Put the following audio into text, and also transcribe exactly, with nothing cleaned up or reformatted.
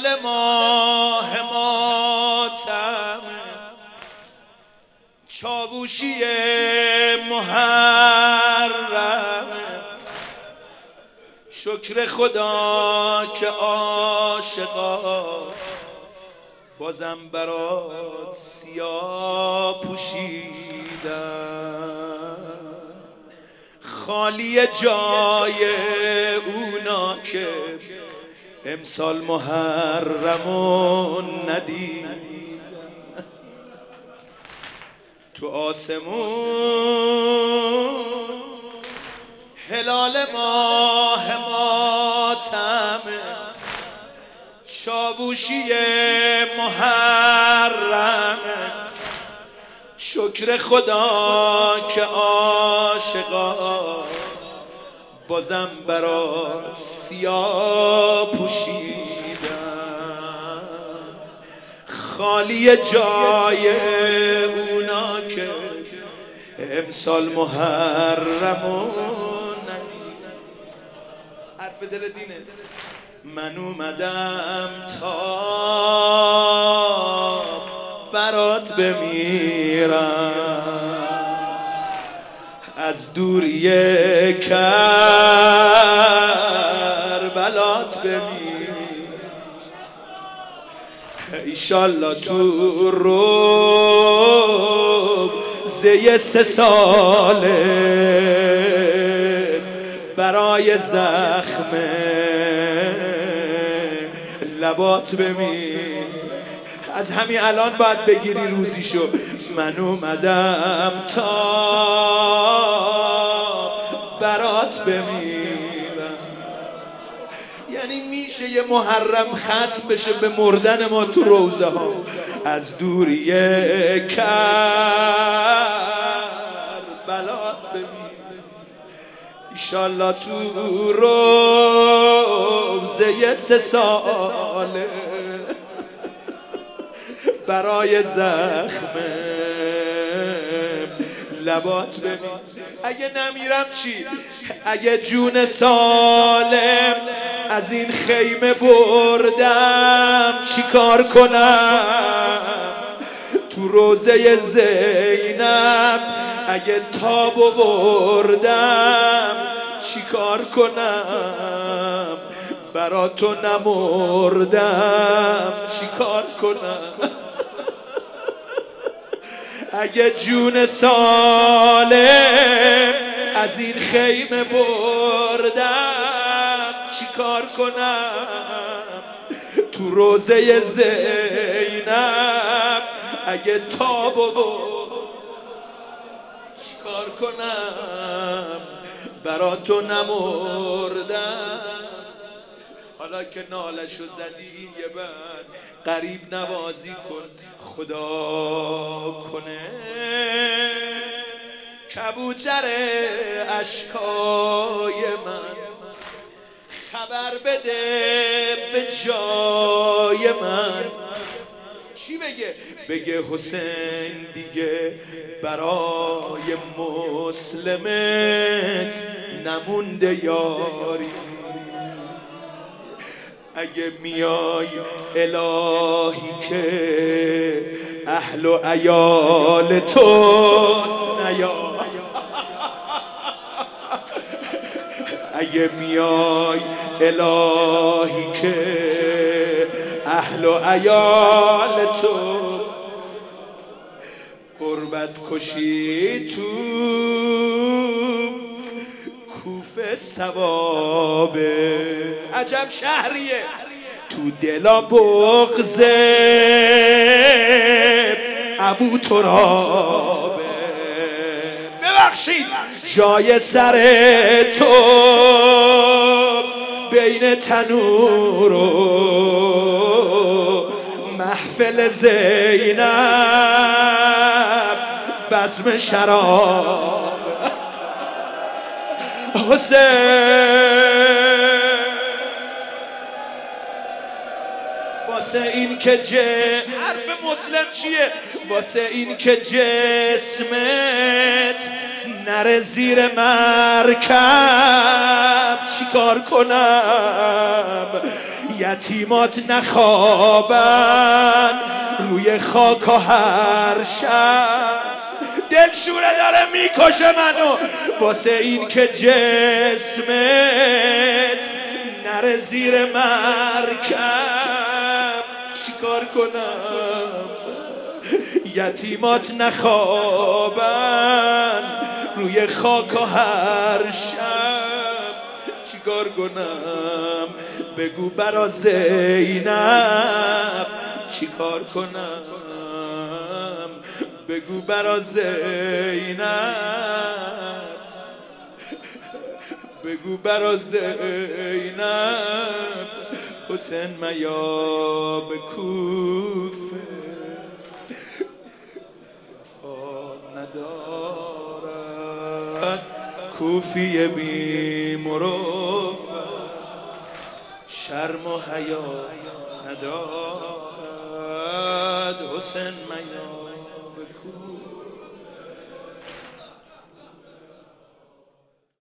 هلال ماه ماتم، چاووشی محرم، شکر خدا که عاشقا بازم برات سیاه پوشیدن، خالی جای اونا که امسال محرمون ندید. تو آسمون هلال ماه ماتم، چاووشی محرم، شکر خدا که عاشقات بازم برات سیاه پوشیدن، خالی جای اونا که امسال محرمون ندید. حرف دل دینه. من اومدم تا برات بمیرم، از دوری کربلات بمیرم، ایشالله تو رو زی سه ساله برای زخم لبات بمیر. از همین الان باید بگیری روزیشو. من اومدم تا برات بمیرم. یعنی میشه یه محرم ختم بشه به مردن ما تو روزه ها، از دوری کربلات بمیرم، ایشالله تو روزه سه ساله برای زخم لبات بمیر. اگه نمیرم چی؟ اگه جون سالم از این خیمه بردم چی کار کنم؟ تو روزه زینب اگه تابو بردم چی کار کنم؟ برا تو نمردم چی کار کنم؟ اگه جون سالم از این خیمه بردم چی کار کنم؟ تو روزه زینب اگه تابو بردم چی کار کنم؟ برا تو نمردم. حالا که نالشو زدی یه بر قریب نوازی کن، خدا کنه کبوتر اشکای من خبر بده به جای من. چی بگه؟ بگه حسین دیگه برای مسلمت نمونده یاری. اگه میای الهی که اهل و عیال تو نیا، اگه میای الهی که اهل و عیال تو قربت کشی تو کوفه ثوابه. عجب شهریه. تو دلا بغض ابو ترابه. ببخشید جای سر تو بین تنور و محفل زینب بزم شراب. حسین واسه این که ج حرف مسلم چیه؟ واسه این که جسمت نره زیر مرکب چیکار کنم؟ یتیمات نخوابن روی خاک و هر شب دلشوره داره میکشه منو واسه این که جسمت نره زیر مرکب چیکار کنم یتیمات نخوابن روی خاک و هر شب چیکار کنم بگو برا زینب چیکار کنم بگو برا زینب بگو برا زینب حسین میاب کوفه ندارد کوفی بی مروت شرم و حیا ندارد حسین